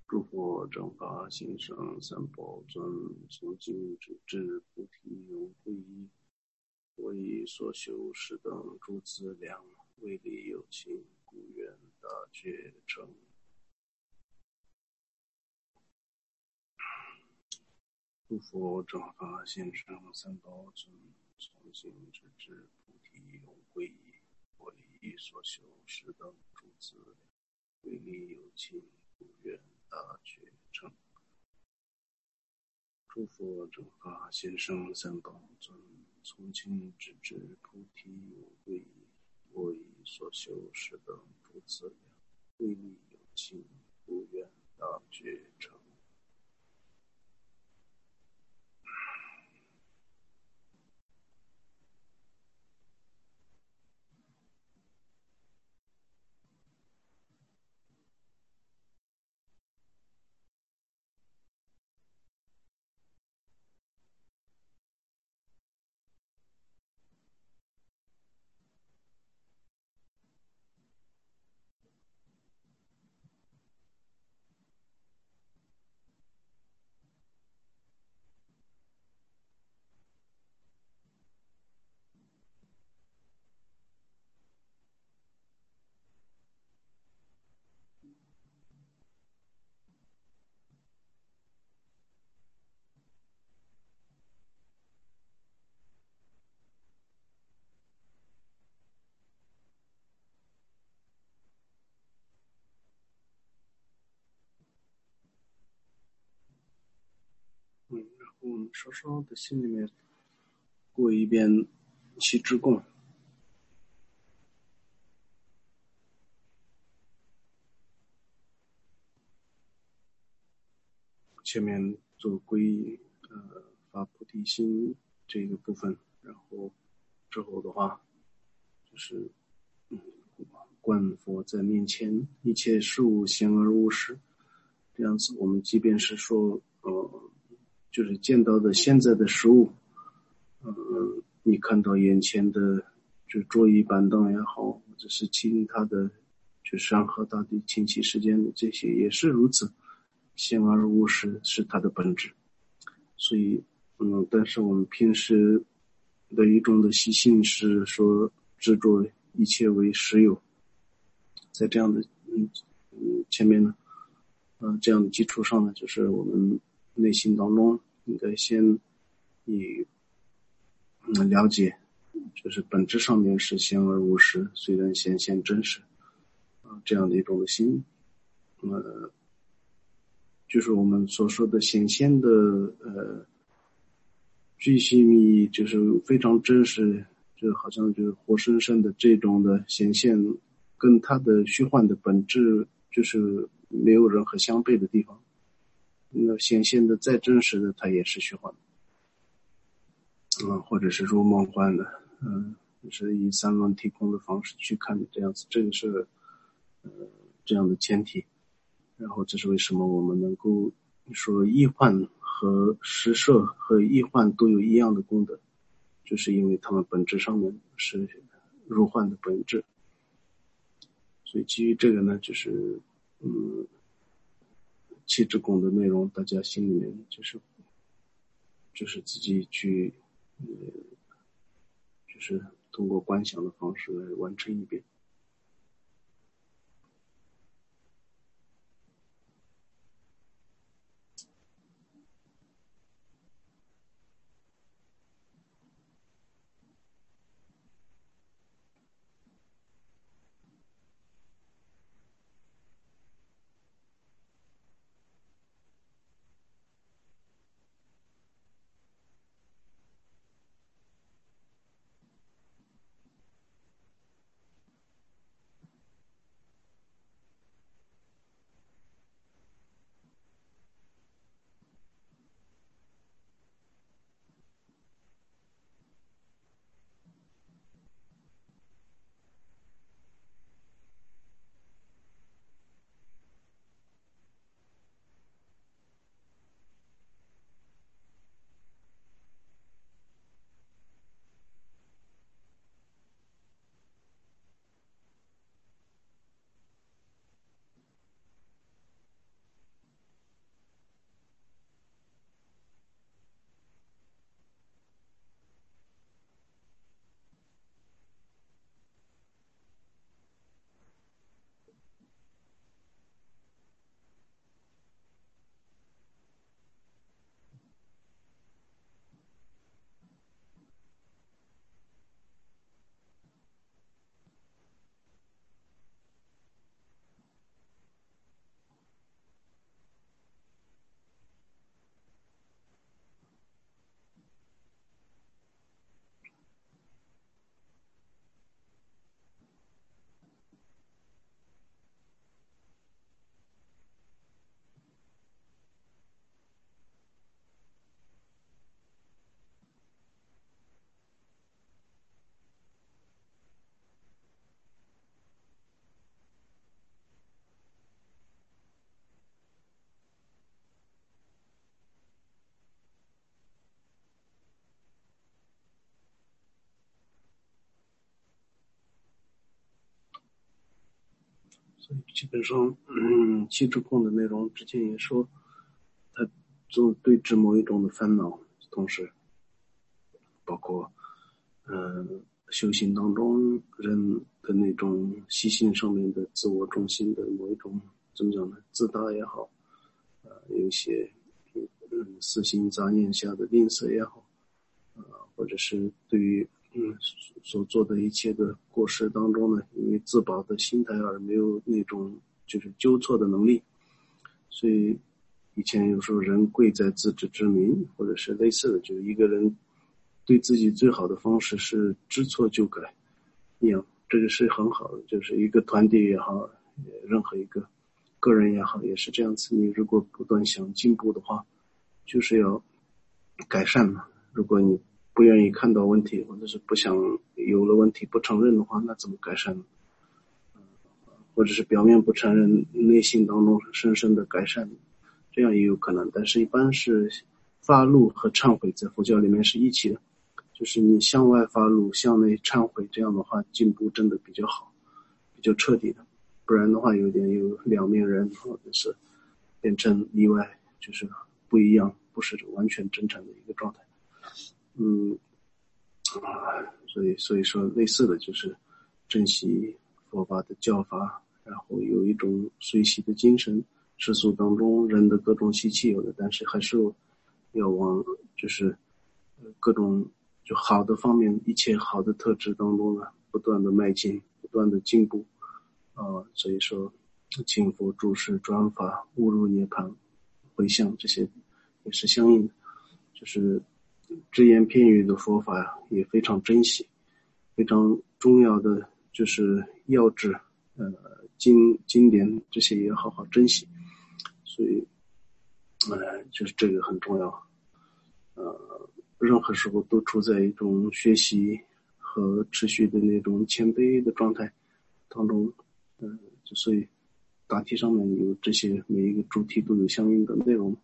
诸佛正法行深三宝尊，从今直至菩提永归依。我以所修是等诸资粮，为利有情，故愿大觉成。诸佛正法行深三宝尊，从今直至菩提永归依。我以所修是等诸资粮，为利有情，故愿大觉成。诸佛正法行深三宝尊，从今直至菩提永归依。我以所修是等诸资粮，为利有情，故愿大觉成。然后我们稍稍的心里面过一遍七支供。前面做皈依，发菩提心这个部分，然后之后的话就是观佛在面前，一切事物显而无实。这样子，我们即便是说，就是见到的现在的事物，你看到眼前的就桌椅板凳也好，或者是其他的就山河大地、清气世间的这些也是如此，显而无实是它的本质。所以，但是我们平时的一种的习性是说执着一切为实有，在这样的前面呢，这样的基础上呢，就是我们内心当中应该先以了解，就是本质上面是显而无实，虽然显现真实这样的一种的心，就是我们所说的显现的具体意义，就是非常真实，就好像就是活生生的这种的显现，跟它的虚幻的本质就是没有任何相悖的地方。那显现的再真实的，它也是虚幻的，或者是说梦幻的，就是以三轮体空的方式去看这样子，这个是这样的前提。然后这是为什么我们能够说易幻和实摄和易幻都有一样的功德，就是因为它们本质上面是如幻的本质。所以基于这个呢，就是七支供的内容，大家心里面就是自己去就是通过观想的方式来完成一遍。 所以基本上，气质空的内容之前也说，它就对治某一种的烦恼，同时包括修行当中人的那种习性上面的自我中心的某一种怎么讲呢？自大也好，有一些私心杂念下的吝啬也好，或者是对于所做的一切的过失当中呢，因为自保的心态而没有那种就是纠错的能力，所以以前有时候人贵在自知之明，或者是类似的，就是一个人对自己最好的方式是知错就改一样，这个是很好的，就是一个团体也好，任何一个个人也好，也是这样子。你如果不断想进步的话，就是要改善嘛。如果你不愿意看到问题，或者是不想有了问题不承认的话，那怎么改善呢？或者是表面不承认，内心当中深深的改善，这样也有可能。但是一般是发怒和忏悔在佛教里面是一起的，就是你向外发怒，向内忏悔，这样的话进步真的比较好，比较彻底的。不然的话有点有两面人，或者是变成例外，就是不一样，不是完全真诚的一个状态。所以说类似的就是珍惜佛法的教法，然后有一种随喜的精神，世俗当中人的各种习气有的，但是还是要往就是各种就好的方面，一切好的特质当中呢，不断的迈进，不断的进步。所以说敬佛注释转法误入涅槃回向这些也是相应的，就是只言片语的佛法也非常珍惜，非常重要的就是要旨经典这些也好好珍惜，所以就是这个很重要。任何时候都处在一种学习和持续的那种谦卑的状态当中，所以答题上面有这些每一个主题都有相应的内容。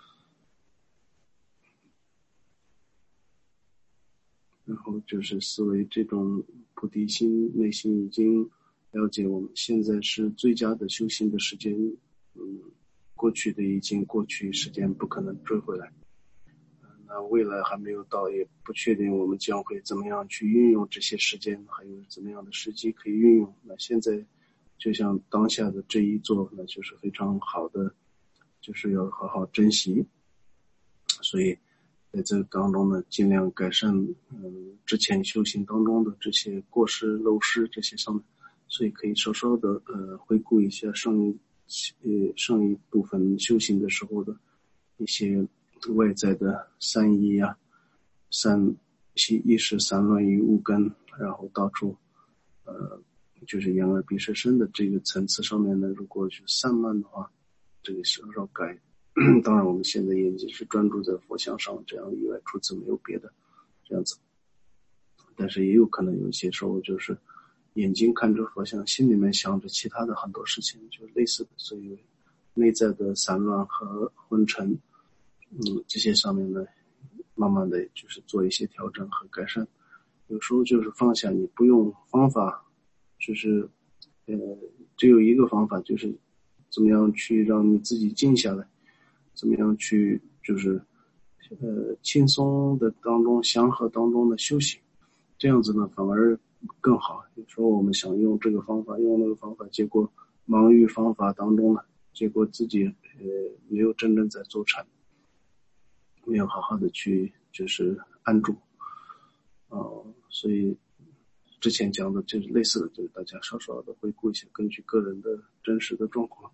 然后就是思维这种菩提心，内心已经了解我们现在是最佳的修行的时间，过去的已经过去，时间不可能追回来。那未来还没有到，也不确定我们将会怎么样去运用这些时间，还有怎么样的时机可以运用。那现在就像当下的这一做，那就是非常好的，就是要好好珍惜。所以在这当中呢，尽量改善之前修行当中的这些过失漏失这些上面，所以可以稍稍的回顾一下上一部分修行的时候的一些外在的三疑啊，一时散乱于物根，然后到处就是眼耳鼻舌身的这个层次上面呢，如果是散乱的话，这个是要改。当然我们现在眼睛是专注在佛像上，这样以外除此没有别的这样子。但是也有可能有些时候就是眼睛看着佛像，心里面想着其他的很多事情，就类似的。所以内在的散乱和昏沉这些上面呢，慢慢的就是做一些调整和改善。有时候就是放下，你不用方法，就是只有一个方法，就是怎么样去让你自己静下来，怎么样去就是轻松的当中祥和当中的休息，这样子呢反而更好。有时候我们想用这个方法用那个方法，结果忙于方法当中呢，结果自己没有真正在做禅，没有好好的去就是安住。所以之前讲的就是类似的，就是大家稍稍的回顾一下，根据个人的真实的状况。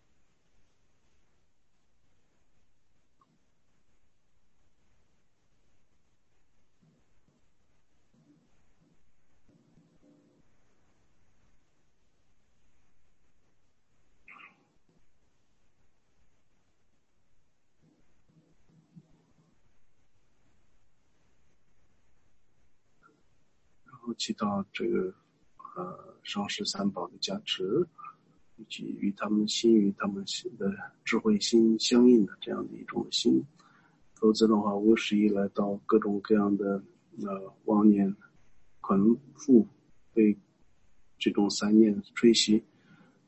然后祈祷这个上师三宝的加持，以及与他们心与他们的智慧心相应的这样的一种心，否则的话无始以来到各种各样的妄念捆缚，被这种三念吹袭，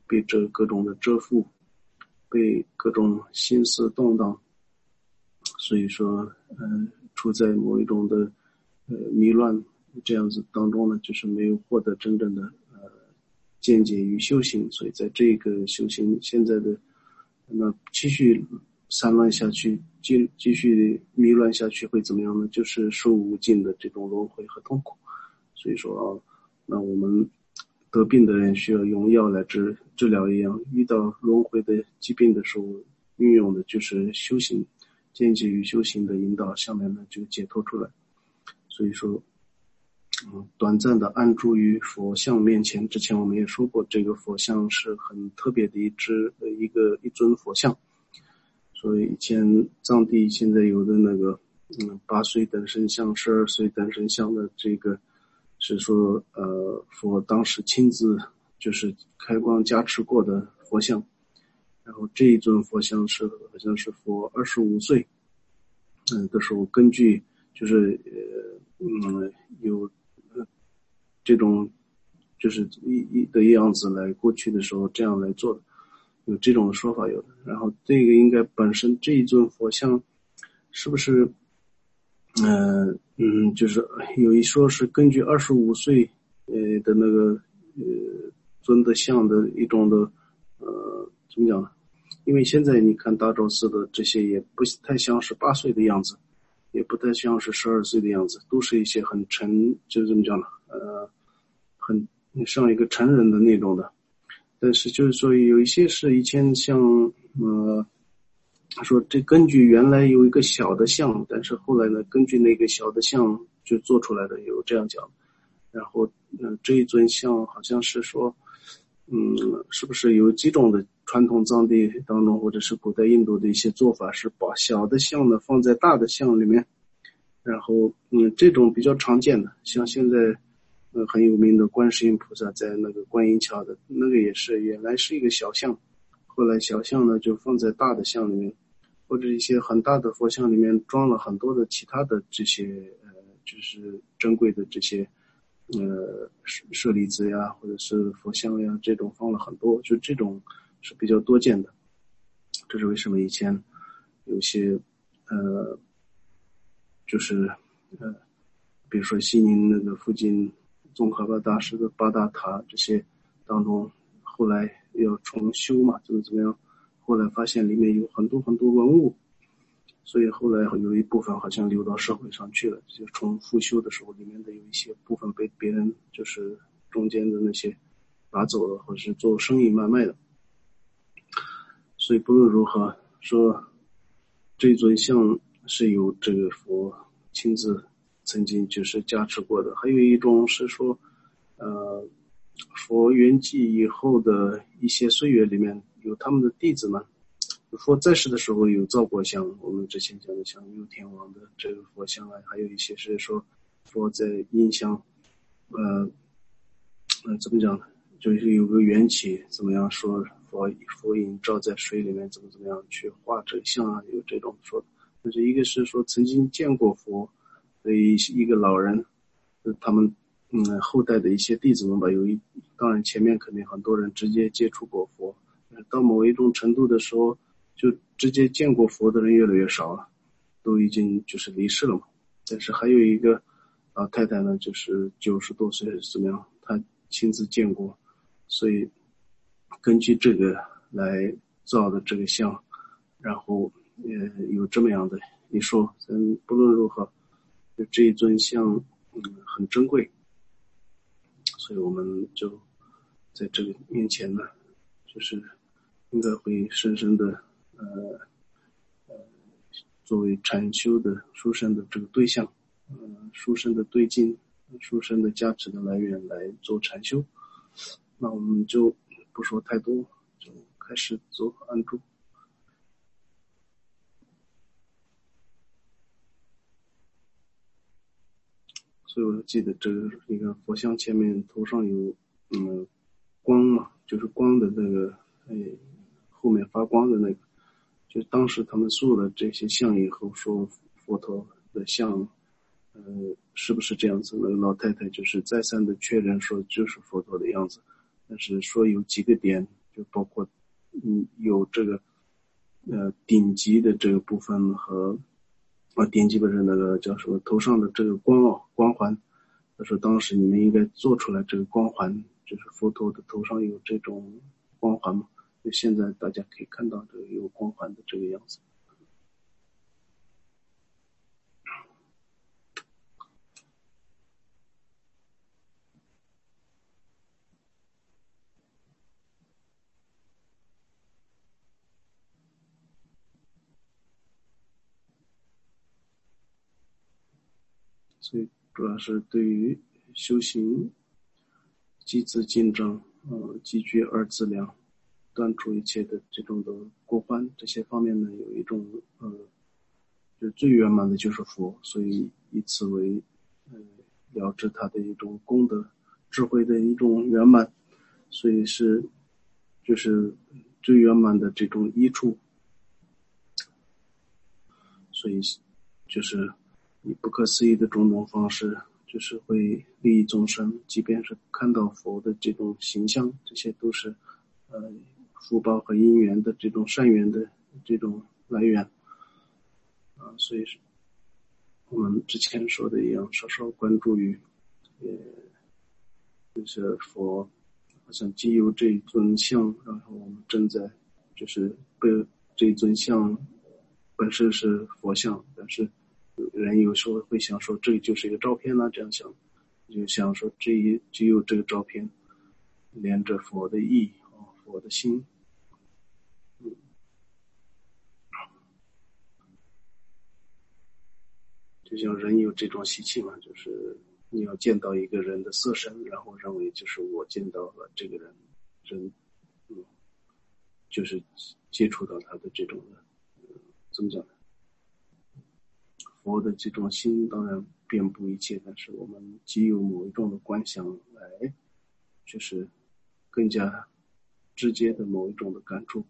被这各种的遮覆，被各种心思动荡，所以说处在某一种的迷乱这样子当中呢，就是没有获得真正的见解与修行，所以在这个修行现在的那继续散乱下去，继续迷乱下去会怎么样呢？就是受无尽的这种轮回和痛苦。所以说那我们得病的人需要用药来治疗一样，遇到轮回的疾病的时候，运用的就是修行，见解与修行的引导，下面呢就解脱出来。所以说短暂的安住于佛像面前，之前我们也说过，这个佛像是很特别的一尊佛像。所以以前藏地现在有的那个8岁等身像、12岁等身像的这个是说佛当时亲自就是开光加持过的佛像。然后这一尊佛像是好像是佛25岁的时候，根据就是有这种就是的样子来过去的时候这样来做的，有这种说法有的。然后这个应该本身这一尊佛像是不是就是有一说是根据25岁的那个尊的像的一种的怎么讲呢？因为现在你看大昭寺的这些也不太像是8岁的样子，也不太像是12岁的样子，都是一些很就是怎么讲呢？很像一个成人的那种的。但是就是说有一些是以前像说这根据原来有一个小的像，但是后来呢根据那个小的像就做出来的，有这样讲。然后这一尊像好像是说是不是有几种的传统藏地当中，或者是古代印度的一些做法，是把小的像呢放在大的像里面。然后这种比较常见的，像现在很有名的观世音菩萨在那个观音桥的那个也是原来是一个小像，后来小像呢就放在大的像里面，或者一些很大的佛像里面装了很多的其他的这些就是珍贵的这些舍利子呀，或者是佛像呀，这种放了很多，就这种是比较多见的。这是为什么以前有些就是比如说西宁那个附近宗喀巴大师的八大塔这些当中，后来要重修嘛，怎么样，后来发现里面有很多很多文物，所以后来有一部分好像流到社会上去了，就重复修的时候里面的有一些部分被别人就是中间的那些拿走了，或者是做生意买卖的。所以不论如何说，这尊像是由这个佛亲自曾经就是加持过的。还有一种是说佛圆寂以后的一些岁月里面有他们的弟子们，佛在世的时候有造过像，我们之前讲的像佑天王的这个佛像啊，还有一些是说佛在印象怎么讲呢，就是有个缘起，怎么样说佛印照在水里面怎么样去画这个像啊，有这种说的。但是一个是说曾经见过佛的一个老人，他们后代的一些弟子们吧，当然前面肯定很多人直接接触过佛，到某一种程度的时候，就直接见过佛的人越来越少了，都已经就是离世了嘛。但是还有一个老太太呢，就是90多岁怎么样，她亲自见过，所以根据这个来造的这个像，然后有这么样的一说，不论如何，就这一尊像很珍贵，所以我们就在这个面前呢，就是应该会深深的作为禅修的殊胜的这个对象，殊胜的对境，殊胜的价值的来源来做禅修。那我们就不说太多，就开始做安住。所以我记得这个一个佛像前面头上有光嘛，就是光的那个后面发光的那个，就当时他们塑了这些像以后，说佛陀的像是不是这样子？那个老太太就是再三的确认说就是佛陀的样子，但是说有几个点就包括有这个顶级的这个部分和顶级不是那个叫什么头上的这个光环。他说当时你们应该做出来这个光环，就是佛陀的头上有这种光环嘛，就现在大家可以看到这个有光环的这个样子。所以主要是对于修行积资进正，积聚二资粮，断除一切的这种的过患，这些方面呢，有一种就最圆满的就是佛，所以以此为了知他的一种功德智慧的一种圆满，所以是就是最圆满的这种益处，所以就是以不可思议的种种方式，就是会利益众生，即便是看到佛的这种形象，这些都是福报和因缘的这种善缘的这种来源所以是我们之前说的一样，稍稍关注于就是佛好像既有这一尊像，然后我们正在就是被这一尊像本身是佛像，但是人有时候会想说这就是一个照片这样想，就想说只有这个照片连着佛的意佛的心就像人有这种习气嘛，就是你要见到一个人的色身，然后认为就是我见到了这个人就是接触到他的这种怎么讲呢？佛的这种心当然遍布一切，但是我们既有某一种的观想来，就是更加直接的某一种的感触。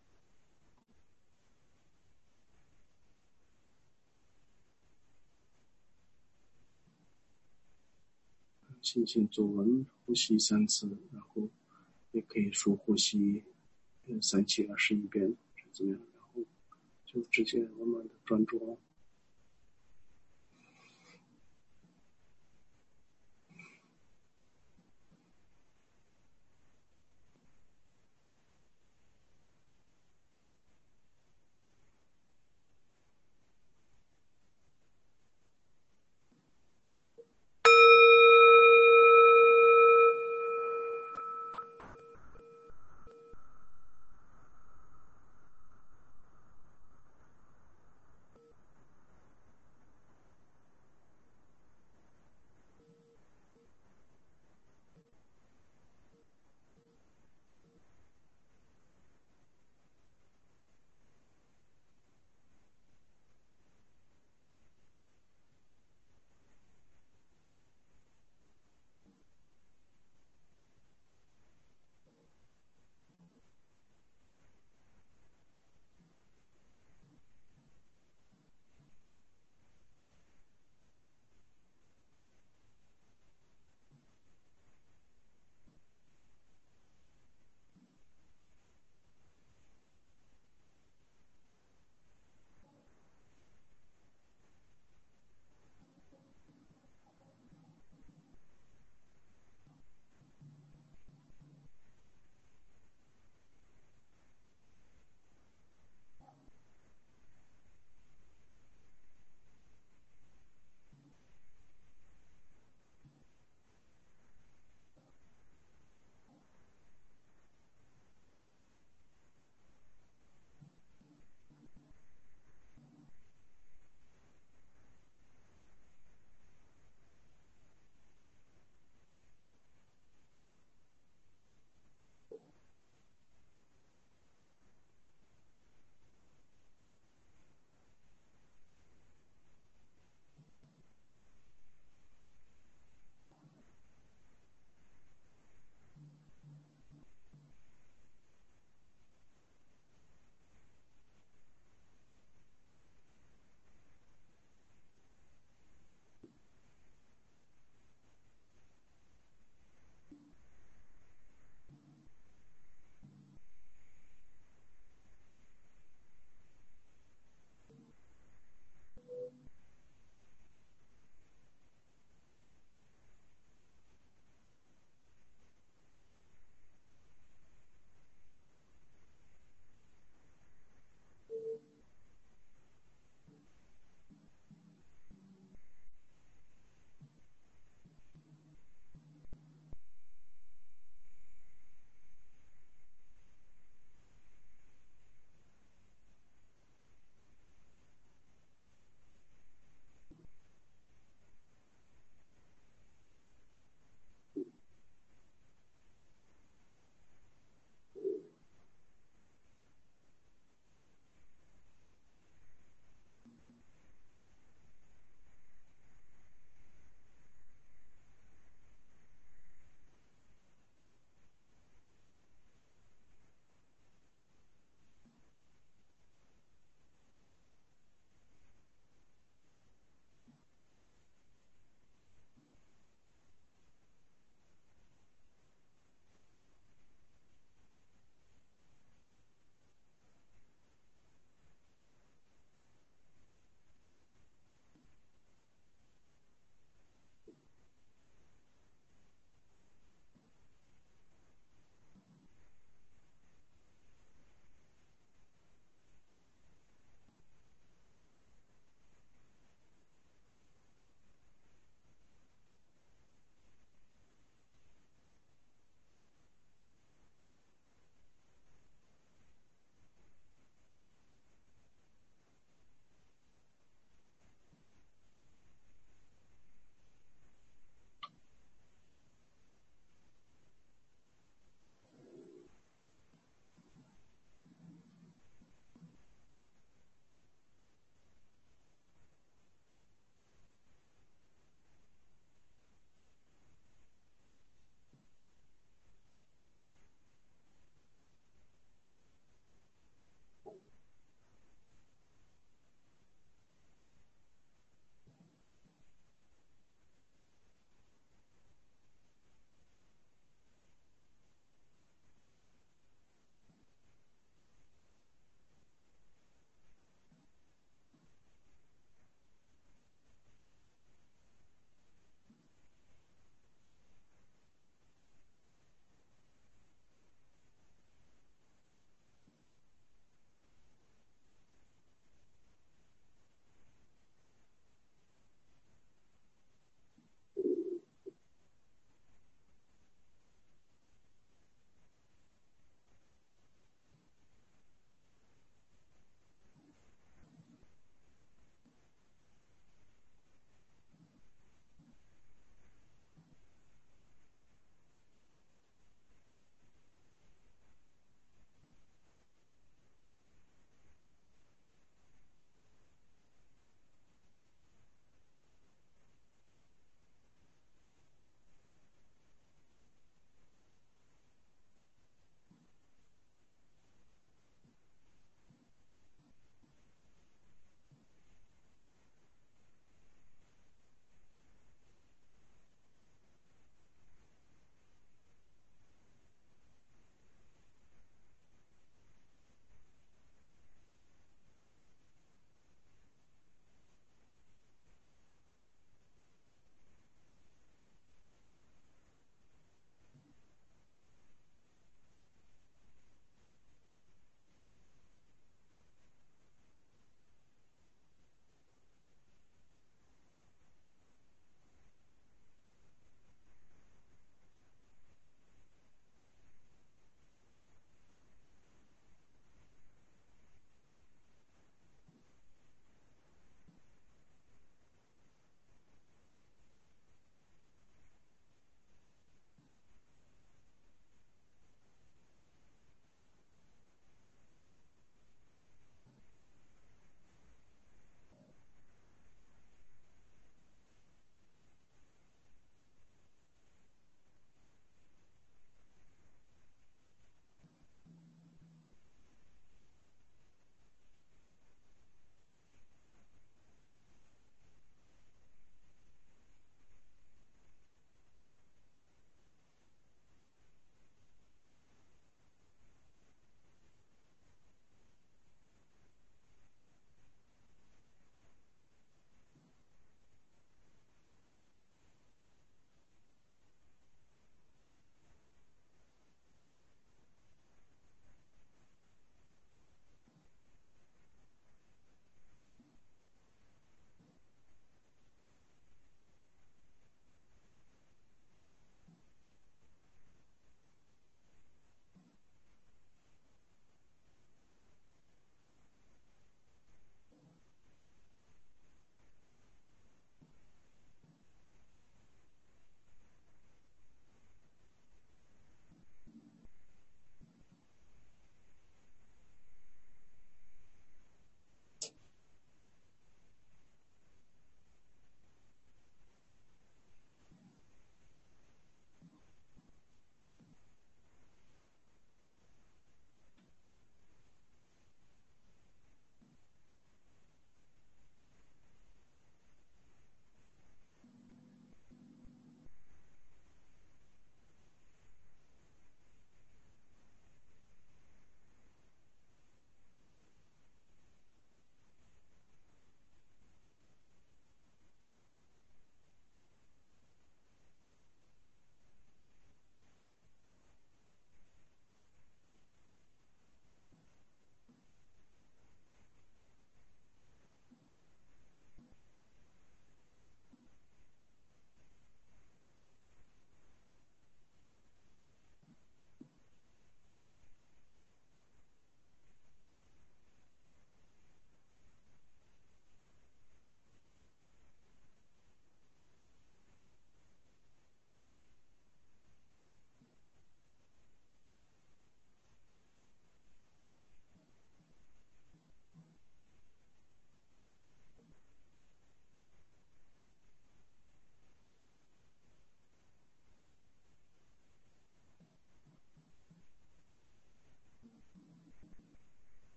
轻轻做完呼吸3次，然后也可以说呼吸3七21遍是怎么样，然后就直接慢慢的专注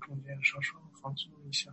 中间稍稍放松一下。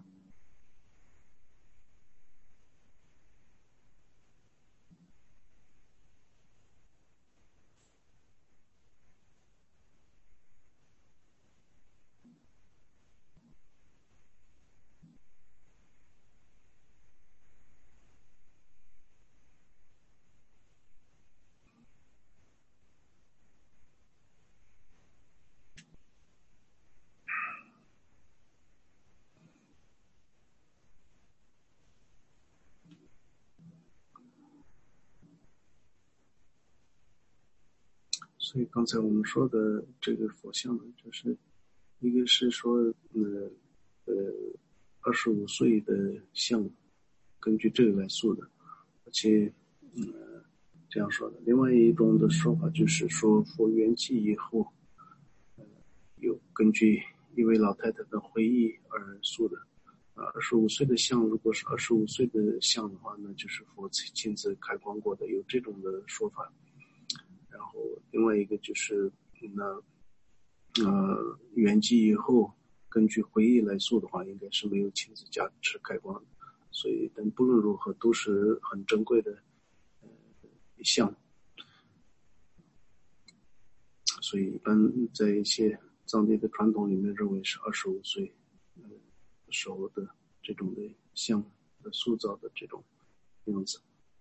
所以刚才我们说的这个佛像，就是一个是说，25岁的像，根据这个来塑的，而且，这样说的。另外一种的说法就是说，佛圆寂以后，有根据一位老太太的回忆而塑的。25岁的像，如果是25岁的像的话，那就是佛亲自开光过的，有这种的说法。然后另外一个就是，圆寂以后，根据回忆来塑的话，应该是没有亲自加持开光的。所以，但不论如何，都是很珍贵的像。所以，一般在一些藏地的传统里面，认为是25岁时候的这种的像的塑造的这种样子。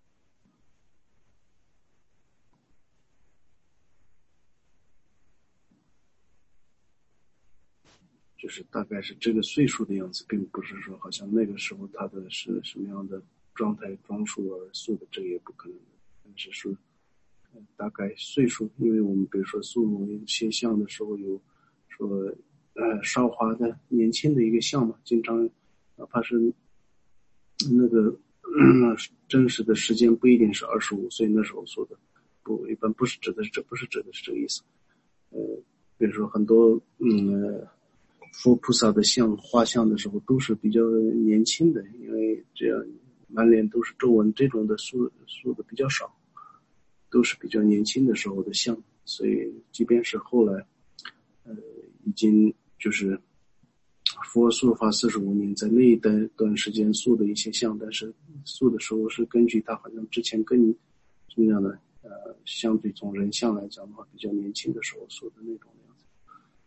就是大概是这个岁数的样子，并不是说好像那个时候他的是什么样的状态装束而塑的，这个也不可能的。但是说，大概岁数，因为我们比如说塑某一些像的时候，有说少华的年轻的一个像嘛，经常哪怕是那个真实的时间不一定是25岁那时候塑的，不，一般不是指的是这，不是指的是这个意思。比如说很多佛菩萨的像画像的时候都是比较年轻的，因为这样满脸都是皱纹这种的塑的比较少，都是比较年轻的时候的像。所以即便是后来已经就是佛塑法45年，在那一段时间塑的一些像，但是塑的时候是根据他好像之前更怎么样的相对从人像来讲的话，比较年轻的时候塑的那种样子。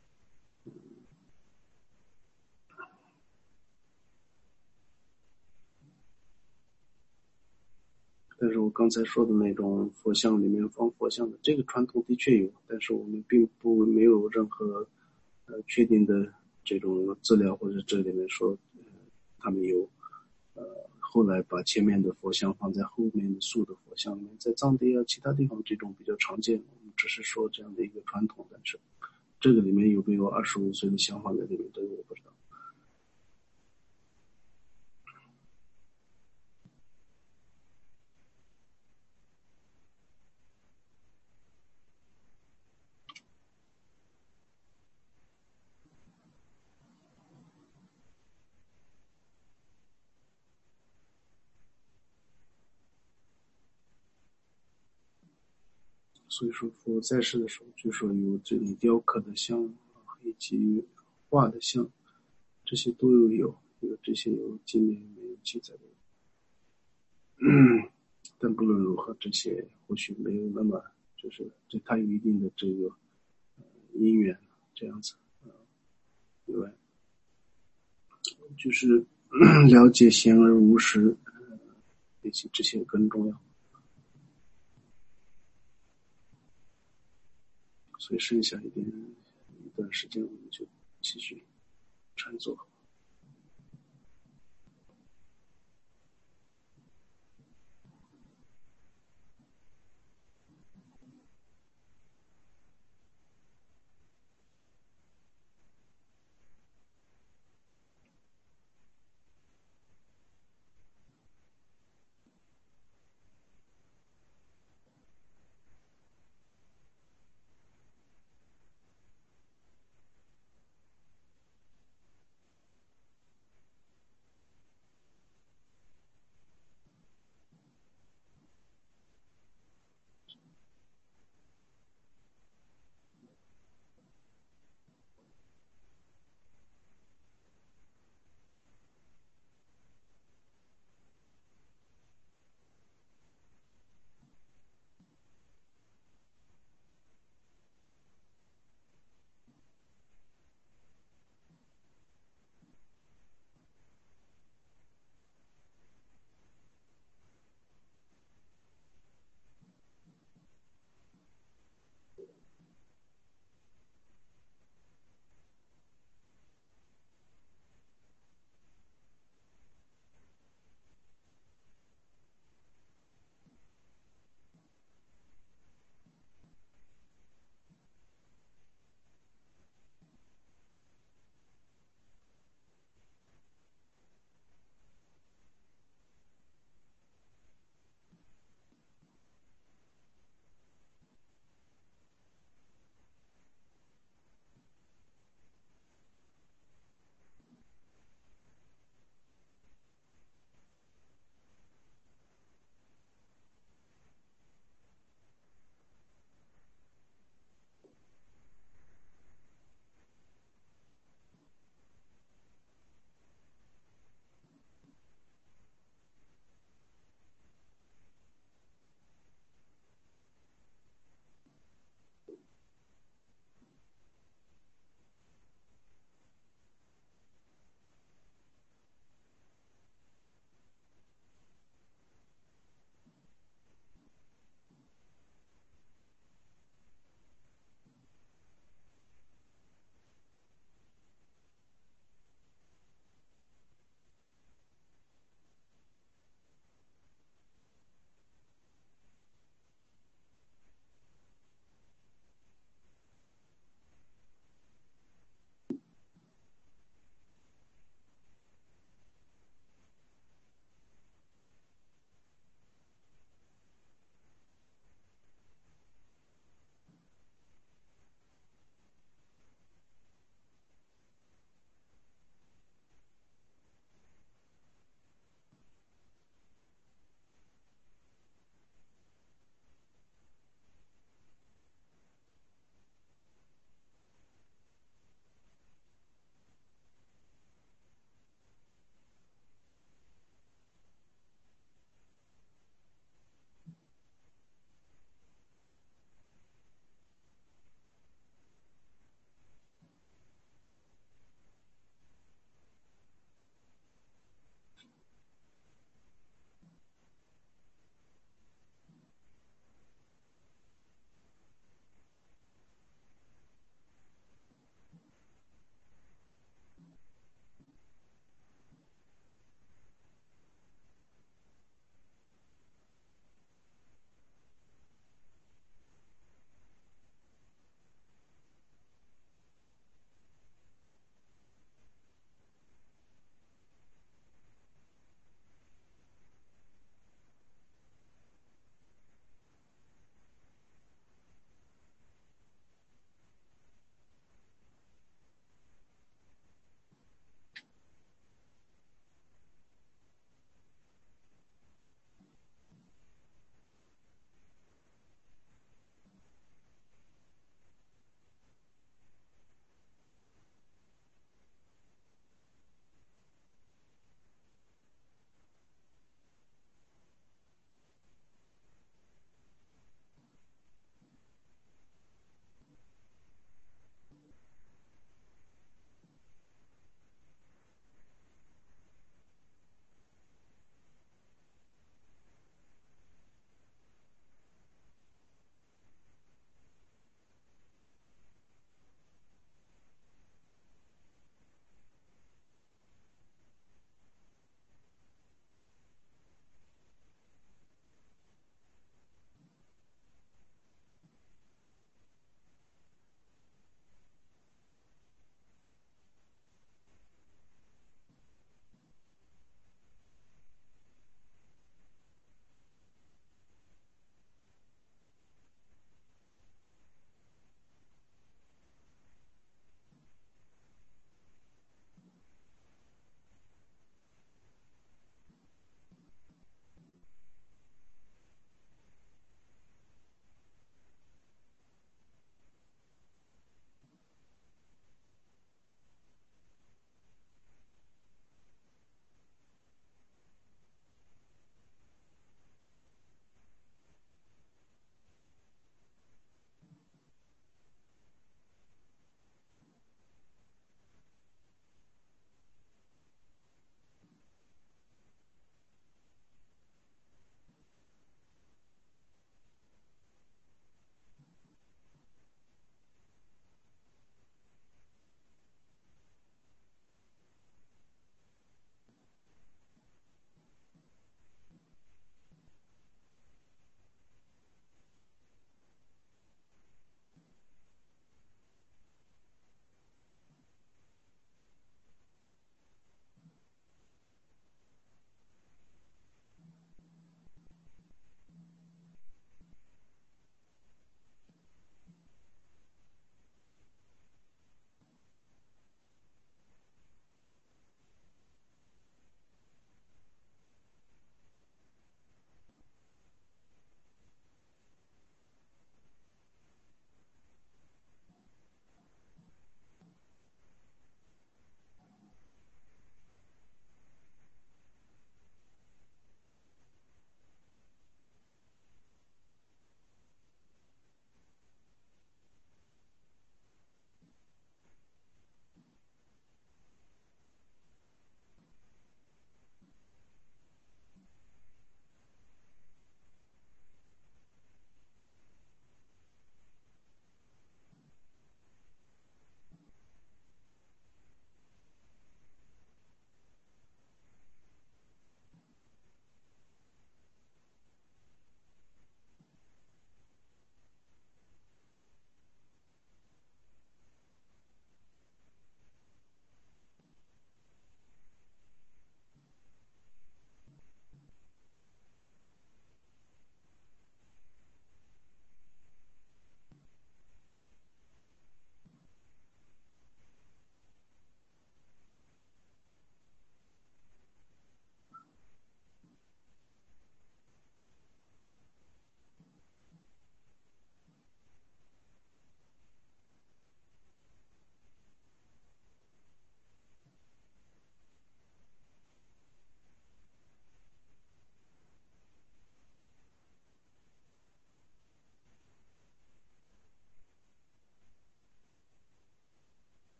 但是我刚才说的那种佛像里面放佛像的这个传统的确有，但是我们并不没有任何确定的这种资料，或者这里面说他们有后来把前面的佛像放在后面的塑的佛像里面，在藏地啊其他地方这种比较常见，我们只是说这样的一个传统，但是这个里面有没有25岁的像放在里面，这个我不知道。所以说佛在世的时候，据说有这种雕刻的像以及画的像，这些都有这些有经典里面有记载的。但不论如何，这些或许没有那么，就是对他有一定的这个因缘这样子。另外，就是了解闲而无实，以及这些更重要。所以剩下一段时间，我们就继续禅坐。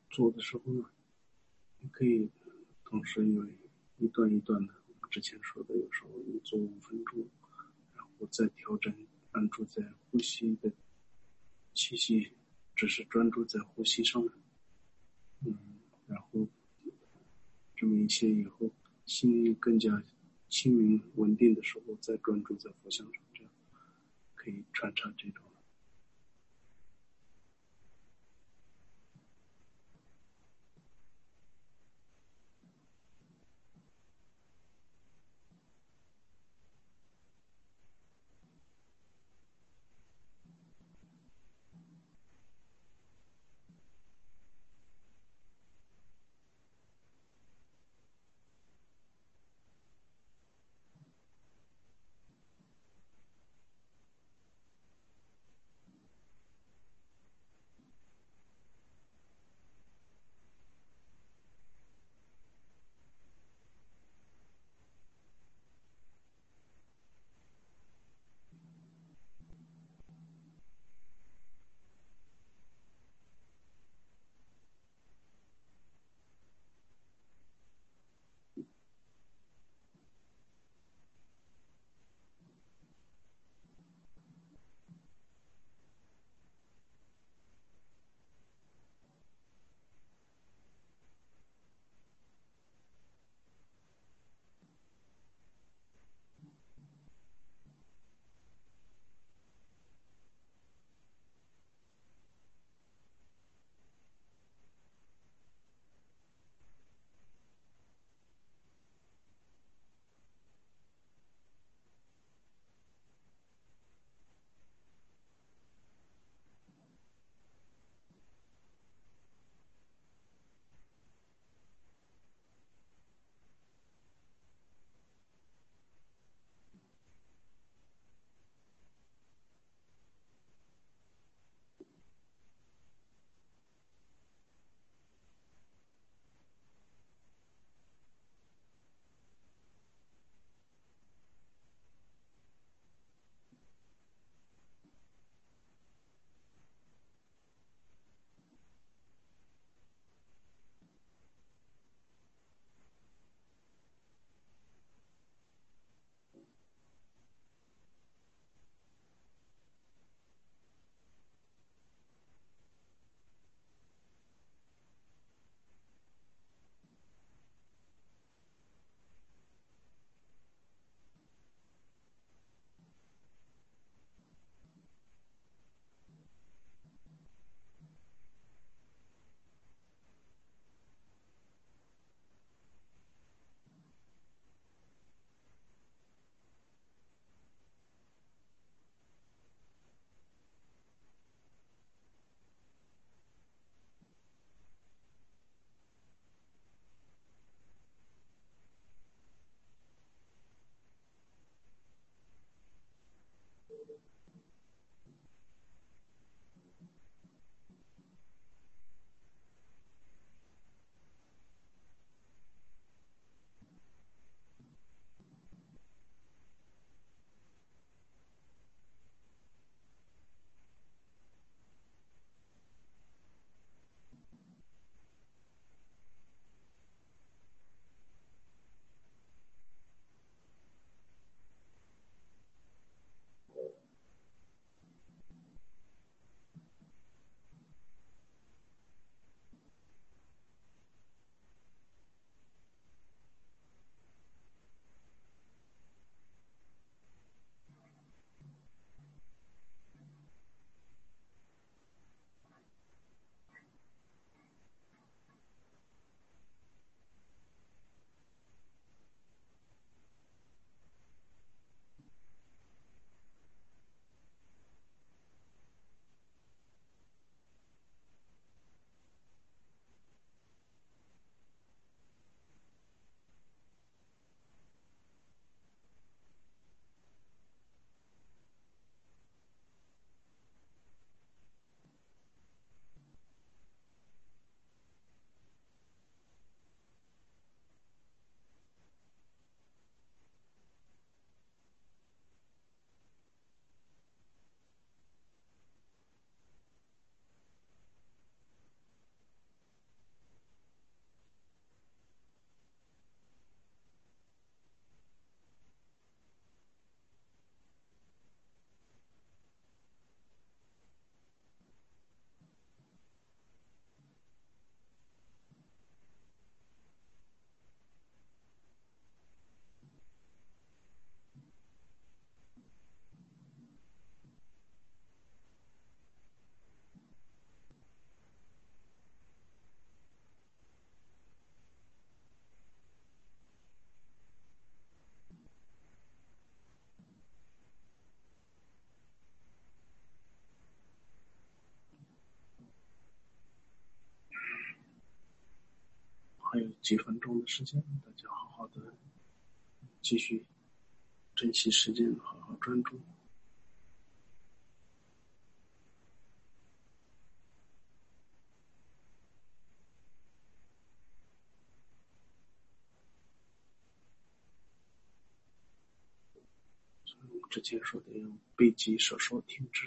做的时候呢，你可以同时因为一段一段的，我们之前说的，有时候你做5分钟，然后再调整，专注在呼吸的气息，只是专注在呼吸上，然后这么一些以后，心更加清明稳定的时候，再专注在佛像上，这样可以穿插这种。 还有几分钟的时间，大家好好的继续珍惜时间，好好专注。之前说的用背脊收缩停止。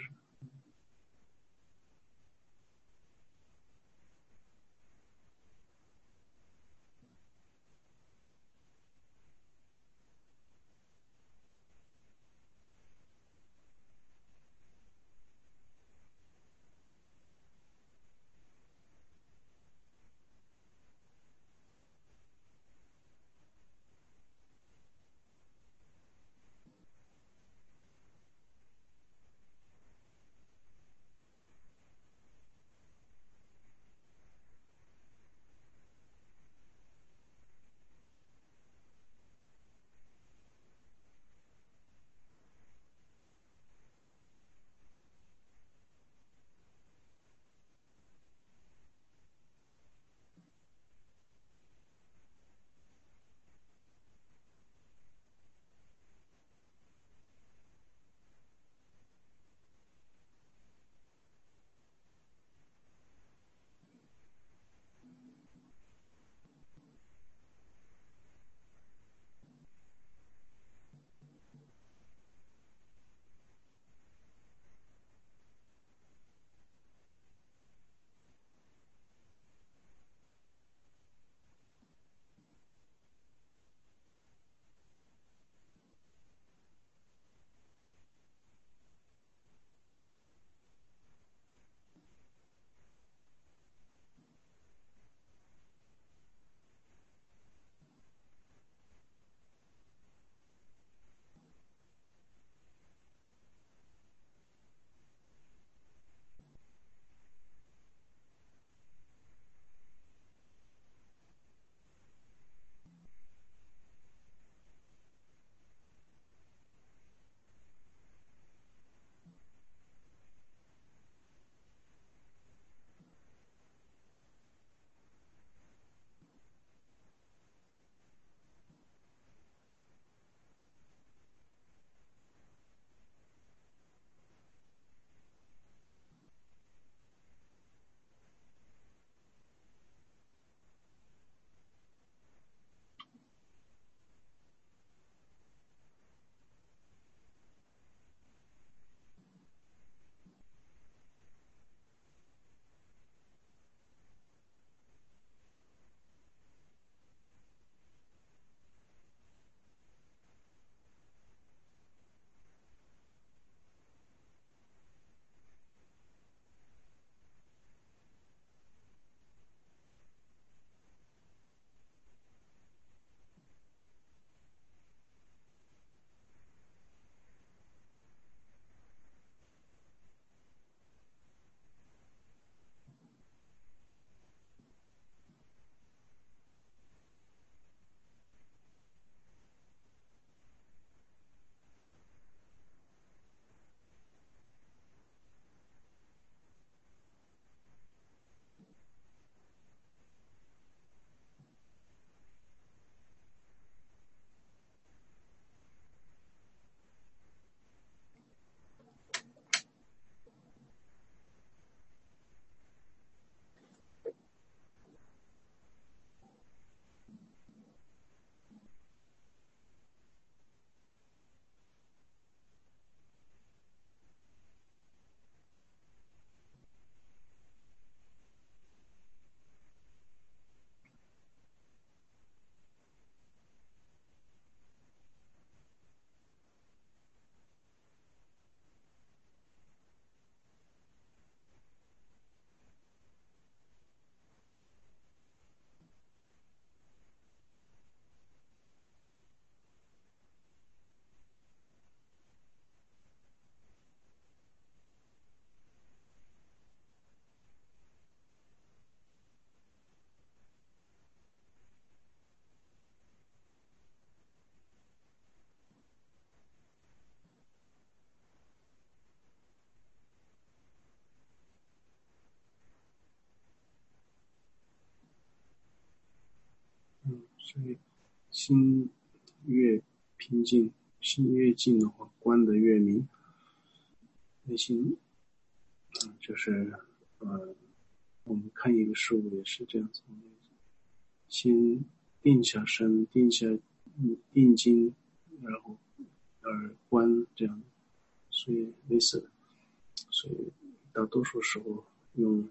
所以心越平静，心越静的话，观的越明。内心，就是我们看一个事物也是这样子，先定下身，定睛，然后观这样，所以类似的，所以大多数时候用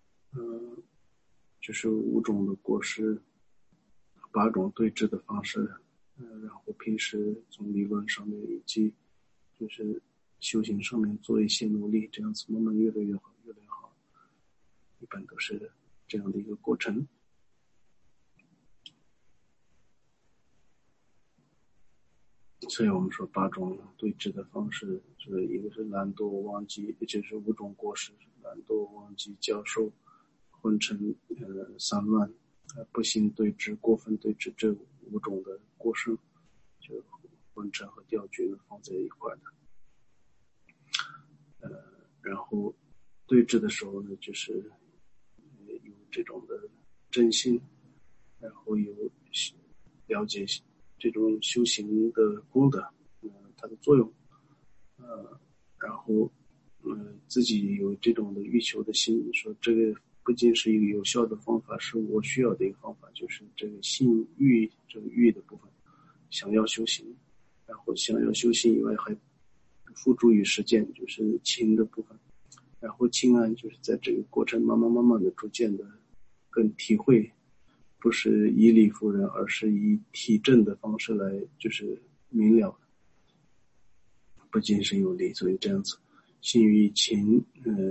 就是5种的果实8种对峙的方式，然后平时从理论上面以及就是修行上面做一些努力，这样子慢慢越来越好，越来越好，一般都是这样的一个过程。所以我们说8种对峙的方式，就是一个是懒惰、忘记，也就是5种果实：懒惰、忘记、教授、昏沉、散乱、不幸对峙、过分对峙，这5种的过失，就昏沉和掉举放在一块的。然后对峙的时候呢，就是有这种的真心，然后有了解这种修行的功德，它的作用，然后自己有这种的欲求的心，说这个不仅是一个有效的方法，是我需要的一个方法，就是这个性欲，这个欲的部分，想要修行，然后想要修行以外还付诸于实践，就是情的部分，然后清安就是在这个过程慢慢的逐渐的更体会，不是以理服人，而是以体证的方式来就是明了，不仅是有理，所以这样子心于情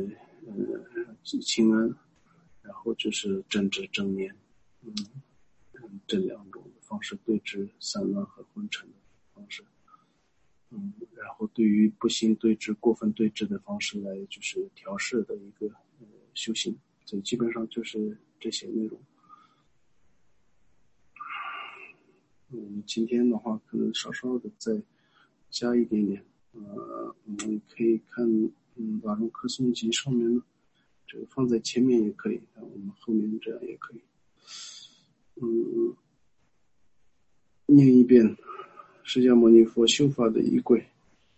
清安，然后就是正知正念，这2种的方式对峙散乱和昏沉的方式，然后对于不幸对峙、过分对峙的方式来就是调试的一个修行，所以基本上就是这些内容。今天的话可能稍稍的再加一点点，我们可以看瓦隆科颂集上面这个放在前面也可以，我们后面这样也可以。念一遍释迦牟尼佛修法的仪轨。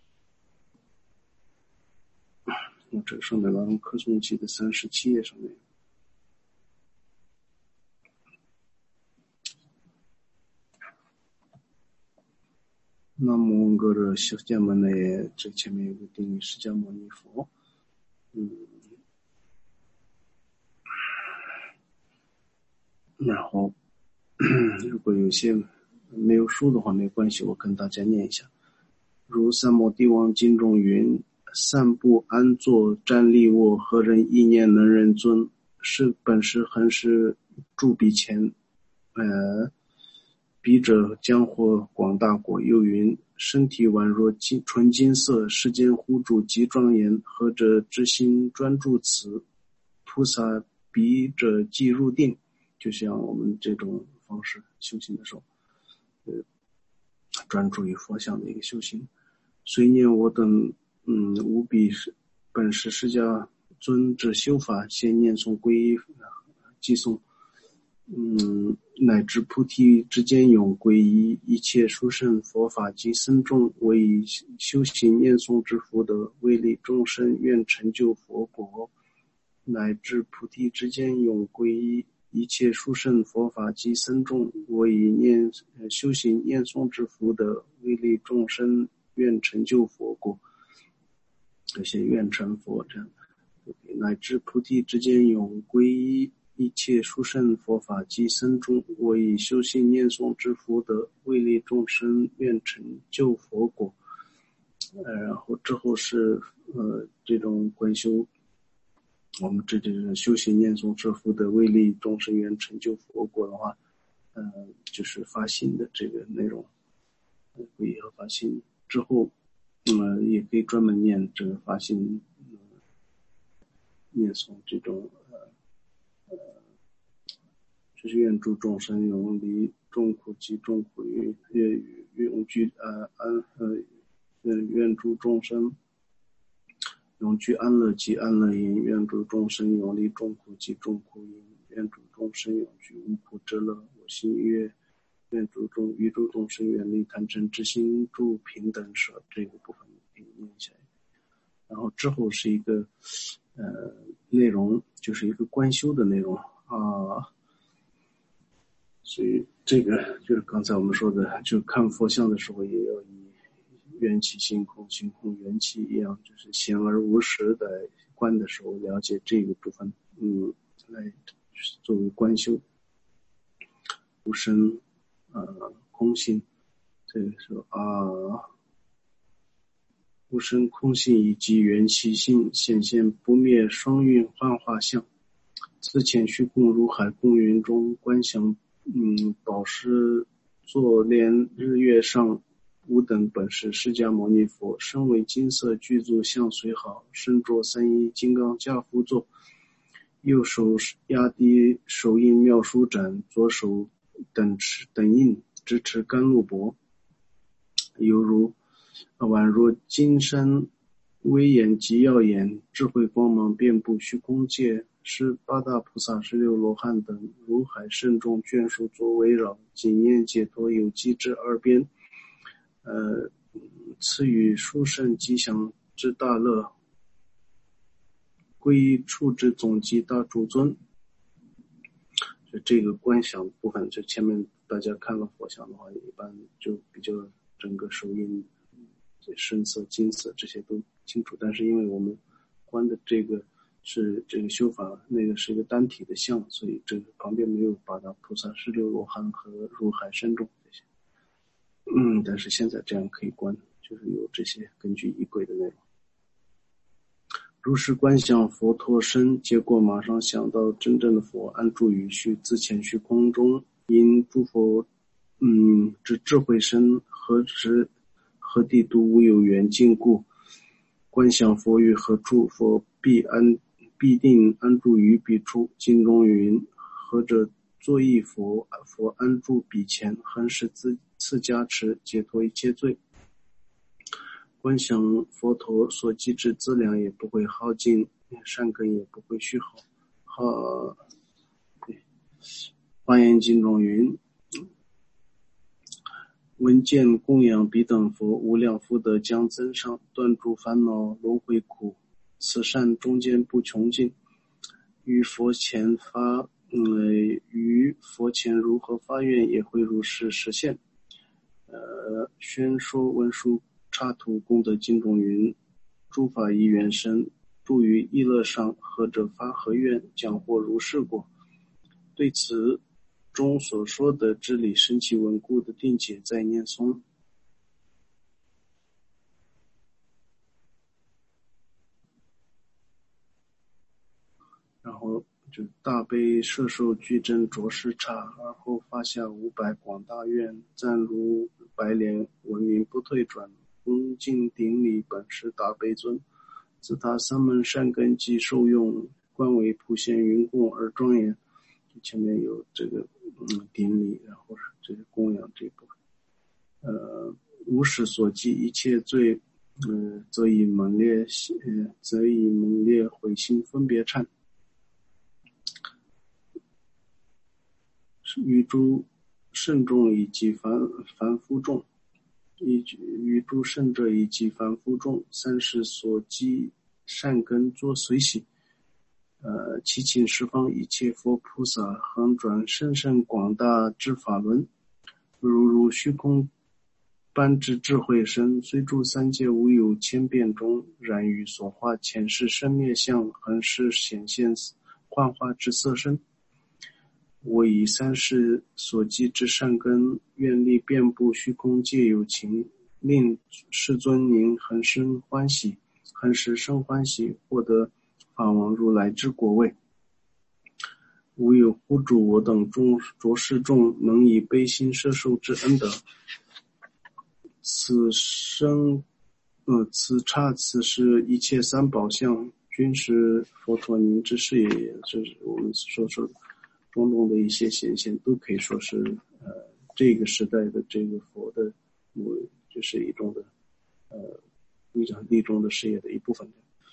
这个上面瓦隆科颂集的37页上面。南无阿哥的释迦牟尼，这前面有个定义释迦牟尼佛。然后如果有些没有书的话没关系，我跟大家念一下。如三摩地王经中云：散步安坐站立卧，何人意念能人尊？是本是恒是住彼前，彼者将获广大果。又云：身体宛若纯金色，世间护主极庄严，何者之心专注此？菩萨彼者即入定。就像我们这种方式修行的时候，专注于佛像的一个修行。虽念我等无比本是释迦尊之修法，先念诵皈依偈诵，乃至菩提之间永皈依一切殊胜佛法及僧众，为以修行念诵之福德，为利众生愿成就佛果，乃至菩提之间永皈依一切殊胜佛法及僧众，为以修行念诵之福德，为利众生愿成就佛果，这些愿成佛这样，乃至菩提之间永皈依一切殊胜佛法及僧众，为以修行念诵之福德，为利众生愿成就佛果。然后之后是这种观修，我们这就是修行念诵之福德，为利众生愿成就佛果的话，就是发心的这个内容，皈依和发心之后，也可以专门念这个发心，念诵这种就是愿诸众生永离众苦及众苦，永居愿诸众生永居安乐及安乐因，愿诸众生永离众苦及众苦因，愿诸众生永居无苦之乐。我心曰： 愿诸众宇宙众生远离贪嗔痴心住平等舍，这个部分可以念起来。然后之后是一个内容，就是一个观修的内容啊。所以这个就是刚才我们说的，就看佛像的时候也要以缘起性空，性空缘起一样，就是闲而无实的观的时候了解这个部分，来作为观修无生空性。这个时候无生空性以及缘起性显现不灭双运幻化相，自前虚空如海公云中观想宝石坐莲日月上无等本师释迦牟尼佛，身为金色具足相随好，身着三衣金刚加趺座，右手压低手印妙书展，左手等印支持甘露钵，宛若金山威严极耀眼，智慧光芒遍布虚空界，是八大菩萨16罗汉等如海深中眷属作围绕，谨念解脱有机之二边，赐予殊胜吉祥之大乐，皈依处之总集大主尊。就这个观想部分，就前面大家看了佛像的话，一般就比较整个手印深色金色这些都清楚，但是因为我们观的这个是这个修法，那个是一个单体的像，所以这个旁边没有八大菩萨16罗汉和如海深中这些。但是现在这样可以观，就是有这些根据仪轨的内容。如是观想佛陀身，结果马上想到真正的佛安住于自前虚空中，因诸佛之智慧身何地度无有缘尽故，观想佛于何处，佛必定安住于彼处。经中云：何者作意佛安住彼前，恒时赐加持，解脱一切罪。观想佛陀所积之资粮也不会耗尽，善根也不会虚耗。华严经中云：闻见供养彼等佛，无量福德将增上，断诸烦恼轮回苦，此善中间不穷尽。于佛前如何发愿，也会如是实现。宣说文殊刹土功德经中云：诸法一缘生，住于意乐上，何者发何愿，将获如是果。对此中所说的知理深契稳固的定解在念诵。然后就大悲摄受具真着实刹，而后发下500广大愿，暂如白莲，闻名不退转，恭敬顶礼本师大悲尊，自他三门善根及受用，观为普现云供而庄严。前面有这个顶礼，然后是这个供养这一部分。无始所记一切罪，则以猛烈悔心分别忏。于诸圣众以及凡夫众，于诸圣者以及凡夫众，三世所积善根作随喜。祈请十方一切佛菩萨恒转甚深广大之法轮，如虚空般之智慧身，虽诸三界无有千变中，然于所化前世生灭相，恒时显现幻化之色身。我以三世所积之善根，愿力遍布虚空界有情，令世尊您恒生欢喜，恒时生欢喜，获得法王如来之果位。无有乎主我等着实众，能以悲心摄受之恩德。此刹此时一切三宝相，均是佛陀您之事也。这是我们所说的种种的一些显现，都可以说是这个时代的这个佛的就是一种的力中的事业的一部分。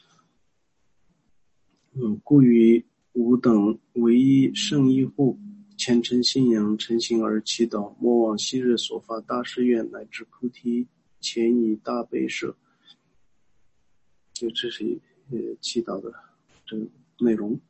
故于吾等唯一圣依护， 虔诚信仰，诚心而祈祷，莫忘昔日所发大誓愿，乃至菩提前以大悲舍。就这是祈祷的这个内容。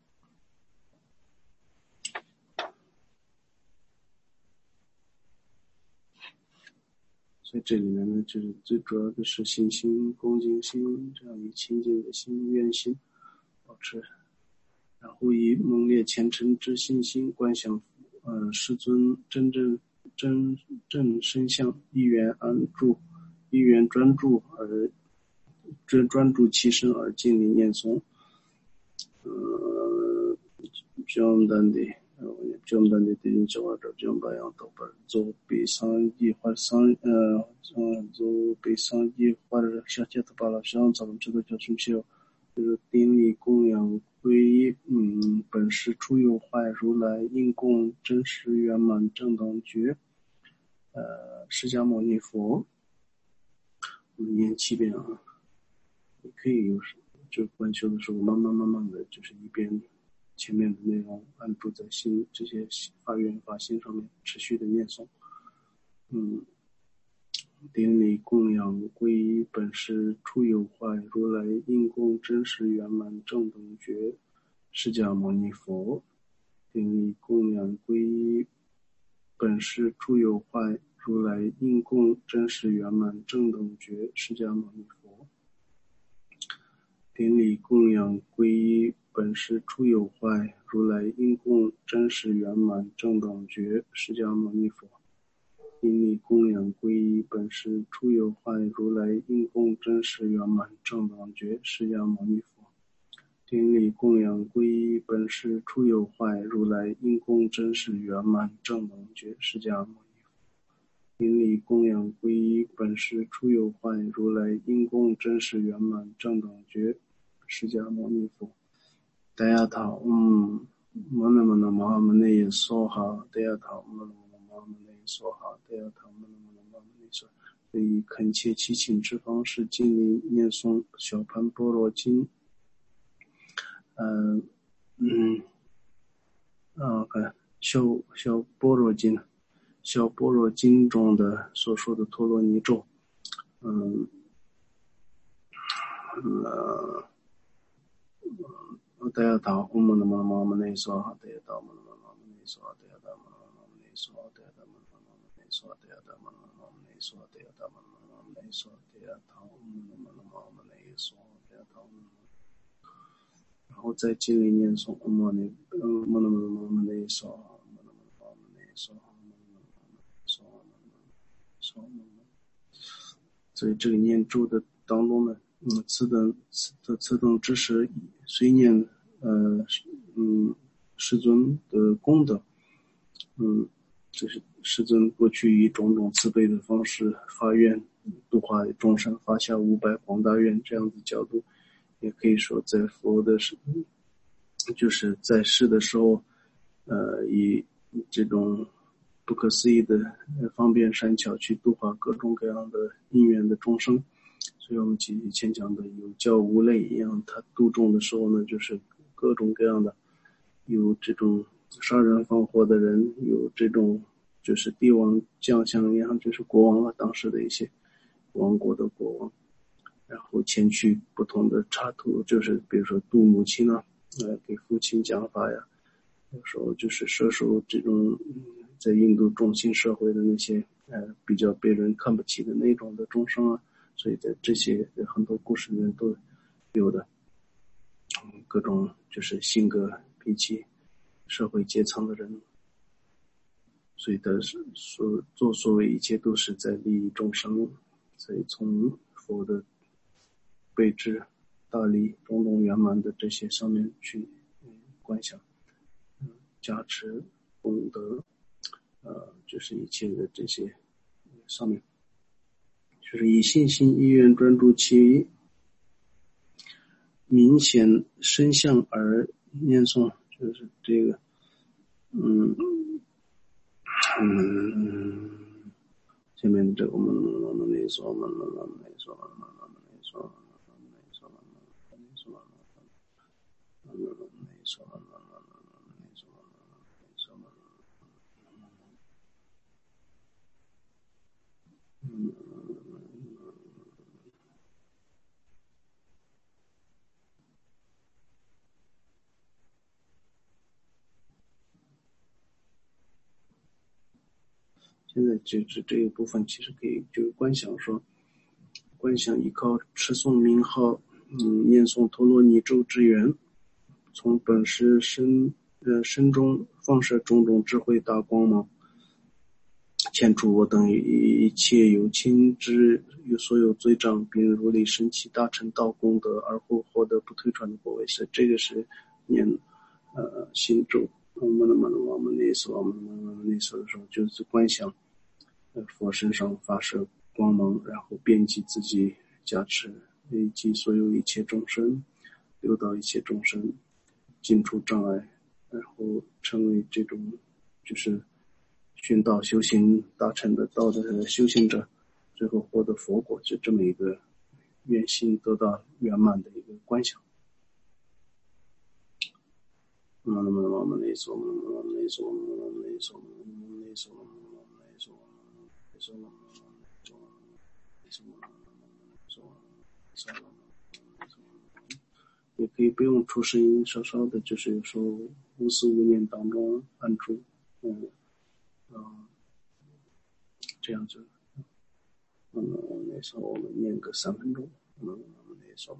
所以这里面呢，就是最主要的是信心、恭敬心，这样以清净的心、愿心保持，然后以猛烈虔诚之信心观想，世尊真正身相，一元专注而专注其身而尽力念诵。Jomdandi din jawada jombayang tobar zo be sang yi hua sang zo be sang yi hua的下界的巴拉香咱们这个叫什么修，就是顶礼供养皈依本师出有坏如来应供真实圆满正等觉释迦牟尼佛。我们念7遍啊，你可以有就观修的时候慢慢的就是一边前面的内容安住在心这些发愿发心上面持续的念诵。顶礼供养皈依本师出有坏如来应供真实圆满正等觉释迦牟尼佛。顶礼供养皈依本师出有坏如来应供真实圆满正等觉释迦牟尼佛。顶礼供养皈依本师出有坏如来应供真实圆满正等觉释迦牟尼佛。顶礼供养皈依本师出有坏如来应供真实圆满正等觉释迦牟尼佛。顶礼供养皈依本师出有坏如来应供真实圆满正等觉释迦牟尼佛。顶礼供养皈依本师出有坏如来应供真实圆满正等觉释迦牟尼佛。大家好，摩那摩那摩摩那耶娑哈，大家好，摩那摩那摩摩那耶娑哈，大家好，摩那摩那摩摩那耶娑。所以恳切祈请之方是尽力念诵小盘般若经。小般若经，小般若经中的所说的陀罗尼咒，大家好，摩那摩那摩摩那耶娑哈，大家好，摩那摩那摩那耶娑哈，大家好，摩那摩那摩那耶娑哈，大家好，摩那摩那摩那耶娑哈，大家好，摩那摩那摩那耶娑哈，大家好，摩那摩那摩那耶娑哈，大家好，摩那摩那摩那耶娑哈，大家好。然后再尽力念诵摩那摩那摩那耶娑哈，摩那摩那摩那耶娑哈，摩那摩那摩那耶娑哈，摩那摩那摩那耶娑哈。所以这个念咒的当中呢，此等之时，随念世尊的功德，这是世尊过去以种种慈悲的方式发愿度化众生，发下500广大愿这样子角度，也可以说在佛的就是在世的时候，以这种不可思议的方便善巧去度化各种各样的因缘的众生。所以我们以前讲的有教无类一样，他度众的时候呢，就是各种各样的，有这种杀人放火的人，有这种就是帝王将相一样，就是国王当时的一些王国的国王，然后前去不同的插图，就是比如说度母亲啊，给父亲讲法呀，有时候就是摄受这种在印度中心社会的那些比较被人看不起的那种的众生啊。所以在这些很多故事里面都有的，各种就是性格脾气社会阶层的人，所以的所谓一切都是在利益众生。所以从佛的备至大利种种圆满的这些上面去观想，加持功德，就是一切的这些上面，就是以信心意愿专注其明显身相而念诵，就是这个下面这个我们那说现在就是这一部分，其实可以就是观想说，观想依靠持诵名号，念诵陀罗尼咒之源，从本师身中放射种种智慧大光芒，遣除我等一切有亲之所有罪障，并如理生起大乘道功德，而后获得不退转的果位。所以这个是念心咒。我们那时候的时候，就是观想佛身上发射光芒，然后遍及自己，加持以及所有一切众生，流到一切众生，尽除障碍，然后成为这种就是寻道修行大乘的道的修行者，最后获得佛果，就这么一个愿心得到圆满的一个观想。也可以不用出声音，稍稍的，就是有时候无思无念当中按住，这样子。那时候我们念个3分钟。那时候。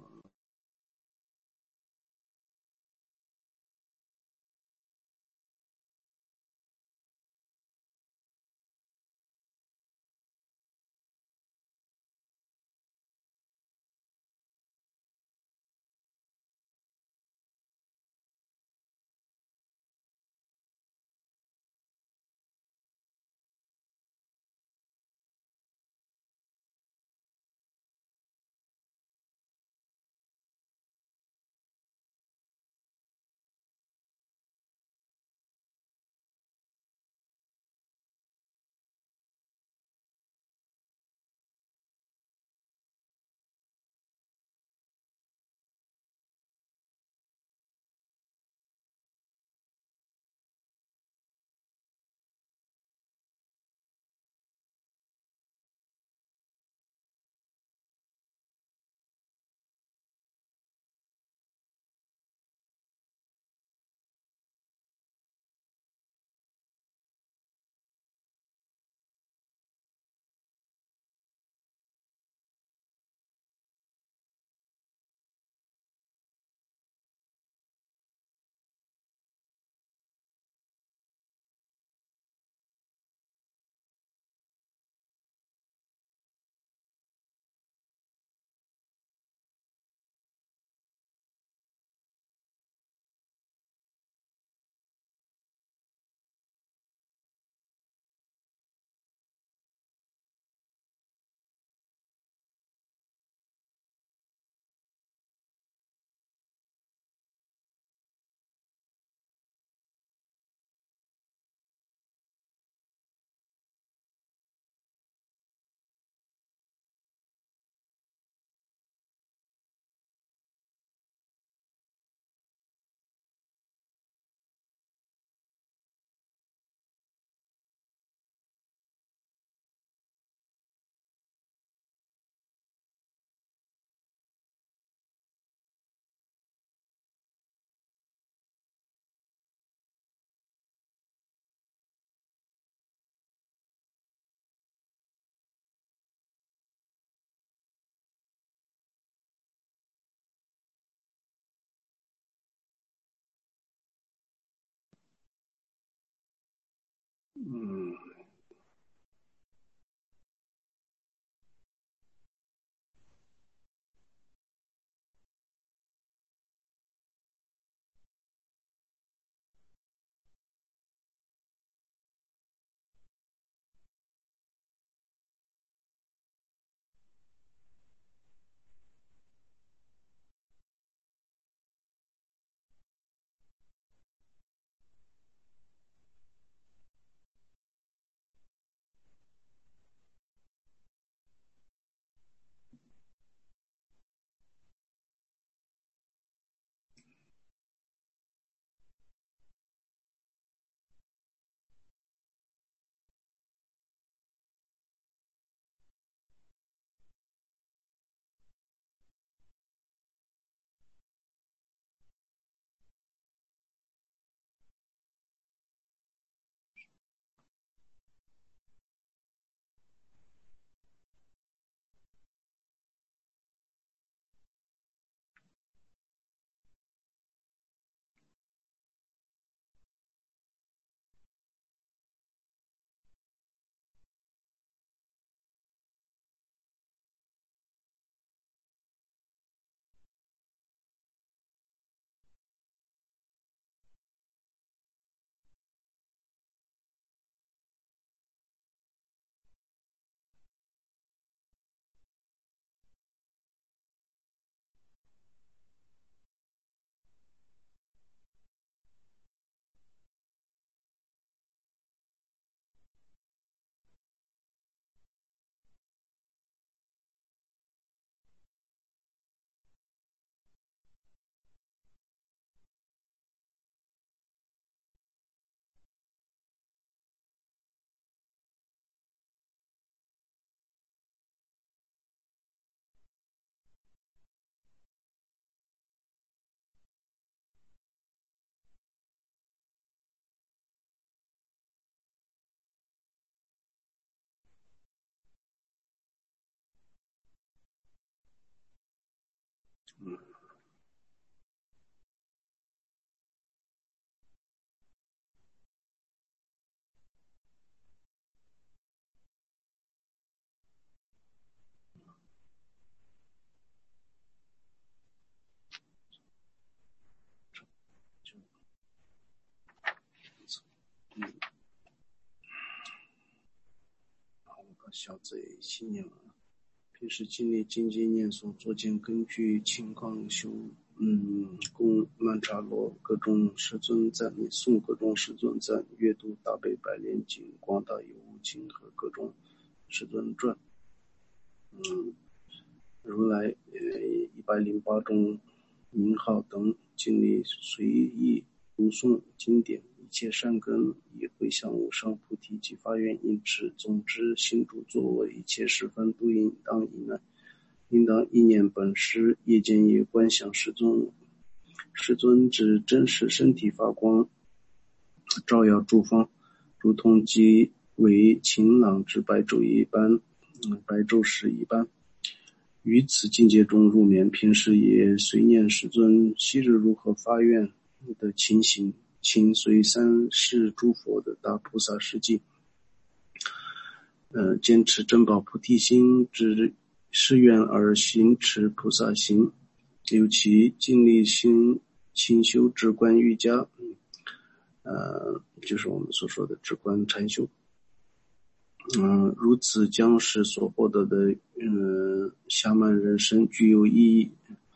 嗯，就嗯，我把小子也信念了。平时经历经济念所作见，根据情况修供曼荼罗各种师尊赞，诵各种师尊赞，阅读大悲白莲经、广大有无经和各种师尊传。如来108种名号等经历随意读诵经典，一切善根以回向无上菩提及发愿因持，总之行住坐卧一切十分都应当一念本师，夜间也观想世尊之真实身体发光，照耀诸方，如同即为晴朗之白昼一般，白昼时一般。于此境界中入眠，平时也随念世尊昔日如何发愿的情形，请随三世诸佛的大菩萨事迹，坚持珍宝菩提心之誓愿而行持菩萨行，尤其尽力行勤修止观瑜伽，就是我们所说的止观禅修。如此将使所获得的暇满人生具有意义。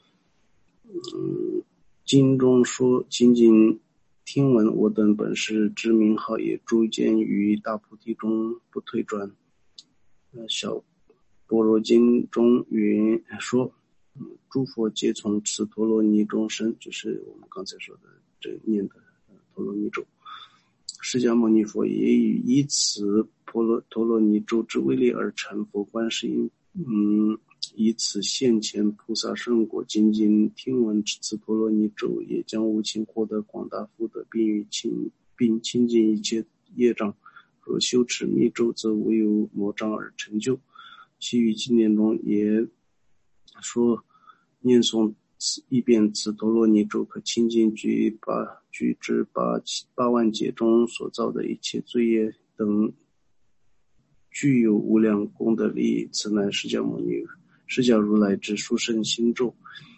经中说，仅仅听闻我等本师之名号，也诸见于大菩提中不退转。小般若经中云说，诸佛皆从此陀罗尼中生，就是我们刚才说的这念的陀罗尼咒。释迦牟尼佛也以此陀罗尼咒之威力而成佛观世音，以此现前菩萨圣果，仅仅听闻此陀罗尼咒，也将无情获得广大福德，并清净一切业障。若修持密咒，则无有魔障而成就。其余经典中也说，念诵一遍此陀罗尼咒，可清净具至八万劫中所造的一切罪业等，具有无量功德利益。此乃释迦如来之殊胜心咒。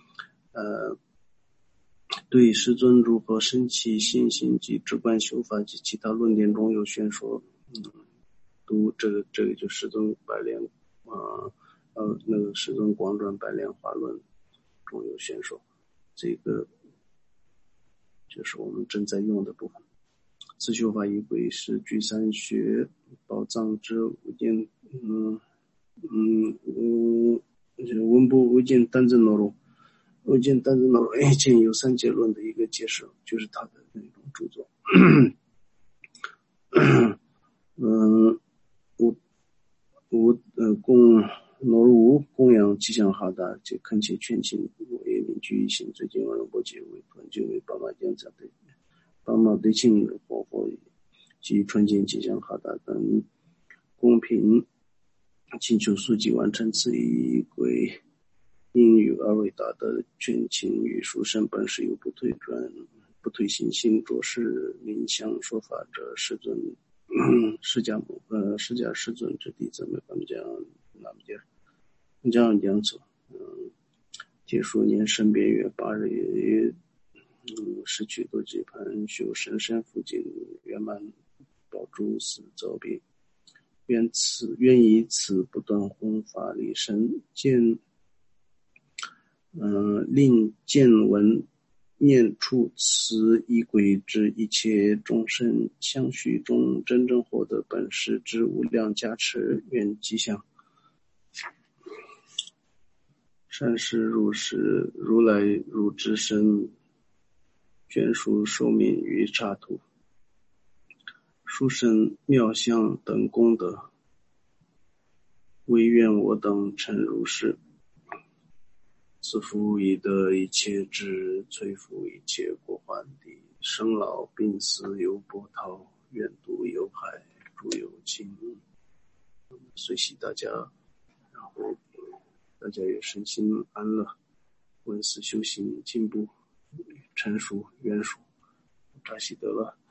对世尊如何生起信心及止观修法及其他论点中有宣说。读这个就世尊白莲那个世尊广转白莲华论中有宣说，这个就是我们正在用的部分。此修法仪轨是具三学宝藏之无间文部无间单字内容，无间单字内容以前有三结论的一个解释，就是他的那种著作。供罗如供养吉祥哈达，即恳切劝请我也名具一行最近文波结为团结为巴马将在对巴马对庆活佛及传见吉祥哈达等公平请求速记完成此一轨，因与而伟大的劝请与殊胜本是有不退信心着实冥想说法者世尊释迦世尊之弟子们，他们讲那么讲走，结束年生别月8日也失去多几盘修神身附近圆满宝珠寺造别，愿以此不断弘法利生，令见闻念处此一轨之一切众生相续中真正获得本师之无量加持，愿吉祥。善事如是，如来如之身，眷属寿命于刹土，殊胜妙相等功德，唯愿我等成如是。自负以得一切智，摧伏一切过患地，生老病死有波涛，愿度有海诸有情。随喜大家，然后大家也身心安乐。 闻思修行进步成熟圆熟，扎西德勒。